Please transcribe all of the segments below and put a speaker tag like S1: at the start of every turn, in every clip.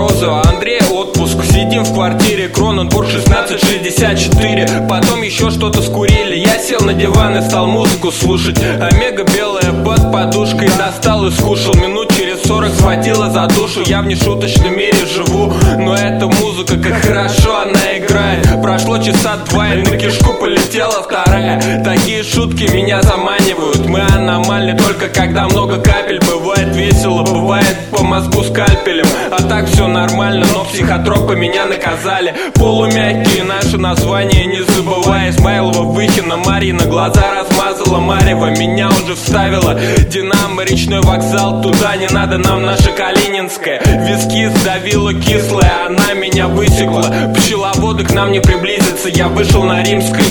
S1: Морозу, а Андрей отпуск. Сидим в квартире, Кроненбург 1664. Потом еще что-то скурили. Я сел на диван и стал музыку слушать. Омега белая под подушкой. Достал и скушал. Минут через 40 схватила за душу. Я в нешуточном мире живу, но эта музыка, как хорошо она играет. Прошло часа два и на кишку полетела вторая. Такие шутки меня заманивают. Мы аномальны только когда много капель. Бывает весело, бывает по мозгу скальпелем. А так все нормально, но психотропы меня наказали. Полумягкие наши названия, не забывай. Измайлова, Выхина, Марина, глаза размазала Марева. Меня уже вставила Динамо, речной вокзал. Туда не надо нам наша Калининская. Виски сдавила кислая, она меня высекла. Пчеловоды к нам не приблизятся, я вышел на Римской.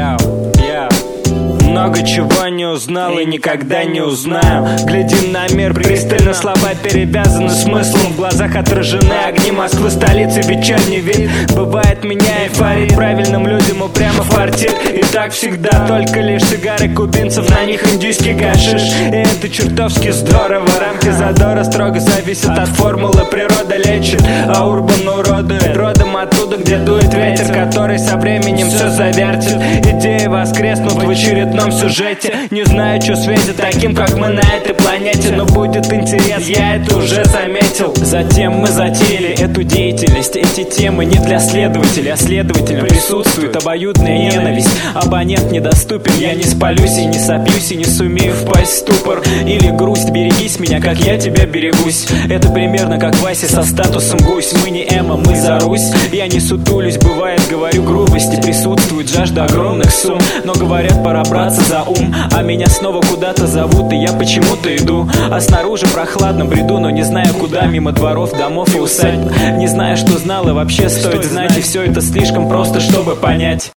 S2: Много чего не узнал и никогда не узнаю. Глядим на мир пристально, слова перевязаны смыслом. В глазах отражены огни Москвы, столицы, вечерний вид. Бывает меня эйфория, правильным людям упрямо фартит. И так всегда, только лишь сигары кубинцев, на них индийский гашиш. И это чертовски здорово, рамки задора строго зависят от формулы. Природа лечит, а урбан уродует. Родом оттуда, где дует ветер, который со временем все завертит. Идеи воскреснут в очередном сюжете. Не знаю, что светит таким, как мы на этой планете, но будет интерес, я это уже заметил. Затем мы затеяли эту деятельность. Эти темы не для следователя, а следовательно присутствует обоюдная ненависть. Абонент недоступен, я не спалюсь и не сопьюсь, и не сумею впасть в ступор или грусть. Берегись меня, как я тебя берегусь. Это примерно как Вася со статусом гусь. Мы не Эма, мы за Русь. Я не сутулюсь, бывает, говорю грубости. Присутствует жажда огромных сумм, но говорят, пора браться за ум. А меня снова куда-то зовут, и я почему-то иду. А снаружи прохладно бреду, но не знаю куда. Мимо дворов, домов и усадьб. Не знаю, что знал, и вообще стоит знать. И все это слишком просто, чтобы понять.